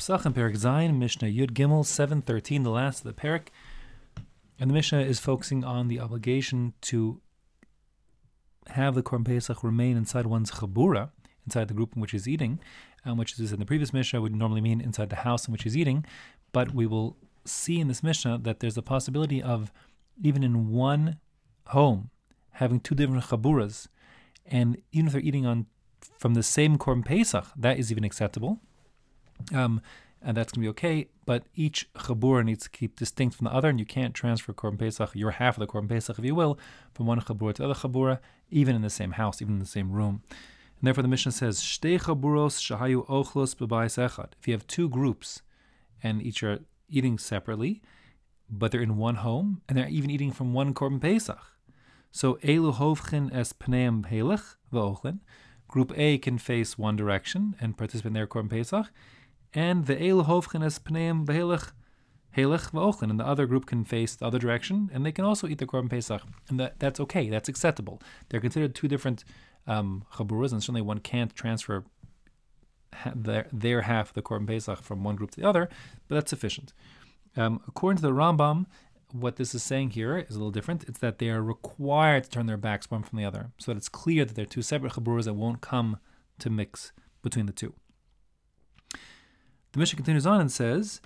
Psachim Perek Zayin, Mishnah Yud Gimel 7:13, the last of the Perek. And the Mishnah is focusing on the obligation to have the Korban Pesach remain inside one's chabura, inside the group in which he's eating, which is in the previous Mishnah would normally mean inside the house in which he's eating. But we will see in this Mishnah that there's a possibility of, even in one home, having two different chaburas, and even if they're eating from the same Korban Pesach, that is even acceptable. And that's going to be okay, but each chabura needs to keep distinct from the other, and you can't transfer Korban Pesach, your half of the Korban Pesach, if you will, from one chabura to the other chabura, even in the same house, even in the same room. And therefore the Mishnah says, Shtei chaburos shahayu ochlos b'bayis echad. If you have two groups, and each are eating separately, but they're in one home, and they're even eating from one Korban Pesach. So, Elu hovchin es pneim helech v'ochlin. Group A can face one direction and participate in their Korban Pesach, and the Elu hovchin es pneim helech v'ochlin, and the other group can face the other direction, and they can also eat the Korban Pesach, and that's okay, that's acceptable. They're considered two different chaburas, and certainly one can't transfer their half of the Korban Pesach from one group to the other, but that's sufficient. According to the Rambam, what this is saying here is a little different. It's that they are required to turn their backs one from the other, so that it's clear that they're two separate chaburas that won't come to mix between the two. The Mishnah continues on and says,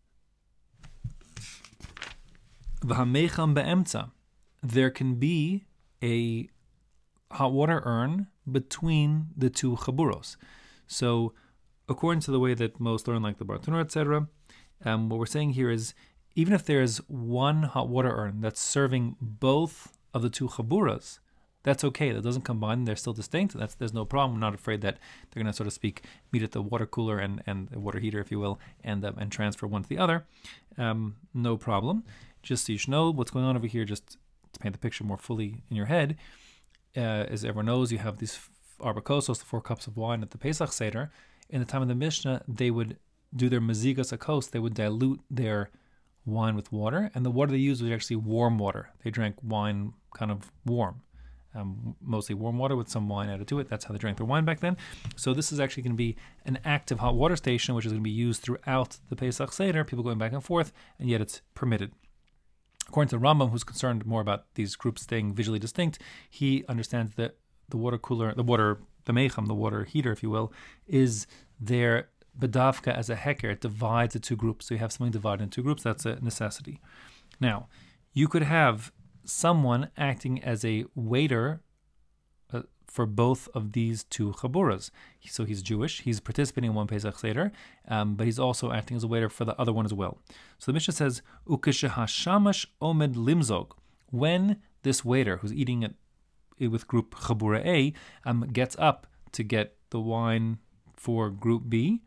V'hamecham be'emtza. There can be a hot water urn between the two chaburos. So, according to the way that most learn, like the Bartanur, etc., what we're saying here is, even if there's one hot water urn that's serving both of the two chaburas, that's okay. That doesn't combine; they're still distinct. There's no problem. I'm not afraid that they're going to, so to speak, meet at the water cooler and the water heater, if you will, and transfer one to the other. No problem. Just so you should know what's going on over here, just to paint the picture more fully in your head. As everyone knows, you have these arba kosos, the 4 cups of wine at the Pesach Seder. In the time of the Mishnah, they would do their mazigas akos. They would dilute their wine with water, and the water they used was actually warm water. They drank wine kind of warm, mostly warm water with some wine added to it. That's how they drank their wine back then. So this is actually going to be an active hot water station, which is going to be used throughout the Pesach Seder, people going back and forth, and yet it's permitted. According to Rambam, who's concerned more about these groups staying visually distinct, he understands that the water cooler, the mecham, the water heater, if you will, is there bedavka as a heker. It divides the two groups. So you have something divided into two groups. That's a necessity. Now, you could have someone acting as a waiter for both of these two chaburas. So he's Jewish. He's participating in one Pesach Seder, but he's also acting as a waiter for the other one as well. So the Mishnah says, Ukeshahashamash omed limzog. When this waiter who's eating with group Chabura A gets up to get the wine for group B,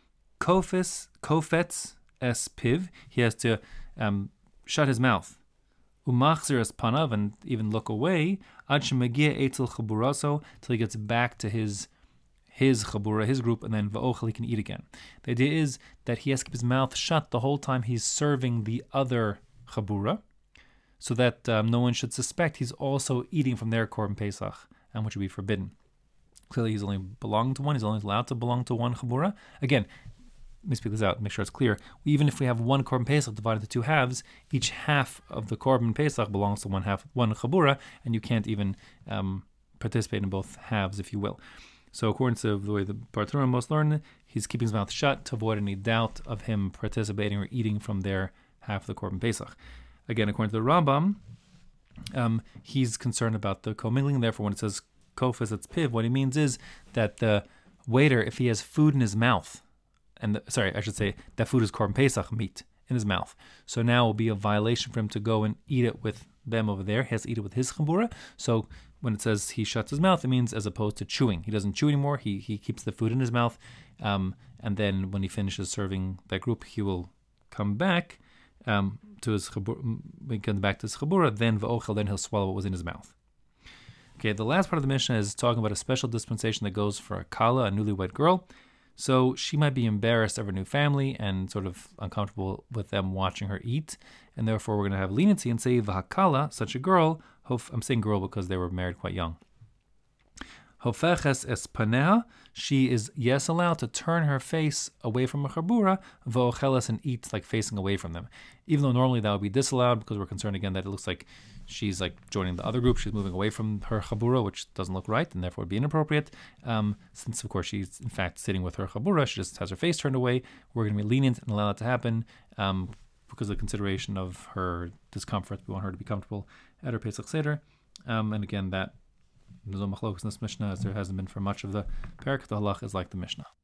kofetz es piv, he has to shut his mouth, umachzir es panav, and even look away, ad shemagia etzel chaburaso, till he gets back to his chabura, his group, and then va'ochel, he can eat again. The idea is that he has to keep his mouth shut the whole time he's serving the other chabura, so that no one should suspect he's also eating from their Korban Pesach, which would be forbidden. Clearly, he's only belonging to one. He's only allowed to belong to one chabura. Again, let me speak this out, make sure it's clear. Even if we have one Korban Pesach divided into two halves, each half of the Korban Pesach belongs to one chabura, and you can't even participate in both halves, if you will. So according to the way the Bartanura most learn, he's keeping his mouth shut to avoid any doubt of him participating or eating from their half of the Korban Pesach. Again, according to the Rambam, he's concerned about the commingling. Therefore, when it says kofes it's piv, what he means is that the waiter, if he has food in his mouth, that food is Korban Pesach meat in his mouth. So now it will be a violation for him to go and eat it with them over there. He has to eat it with his chabura. So when it says he shuts his mouth, it means as opposed to chewing. He doesn't chew anymore. He keeps the food in his mouth. And then when he finishes serving that group, he will come back to his chabura. When he comes back to his chabura, then va'ochel, then he'll swallow what was in his mouth. Okay, the last part of the Mishnah is talking about a special dispensation that goes for a kala, a newlywed girl. So she might be embarrassed of her new family and sort of uncomfortable with them watching her eat, and therefore we're going to have leniency and say v'hakala, such a girl. I'm saying girl because they were married quite young. Hofeches es panea, she is allowed to turn her face away from a chabura, v'ocheles, and eat like facing away from them. Even though normally that would be disallowed because we're concerned again that it looks like she's like joining the other group, she's moving away from her chabura, which doesn't look right and therefore would be inappropriate. Since of course she's in fact sitting with her chabura, she just has her face turned away. We're going to be lenient and allow that to happen because of the consideration of her discomfort. We want her to be comfortable at her Pesach Seder. And again, that there's no machlokas in this Mishnah, as there hasn't been for much of the parak. The halach is like the Mishnah.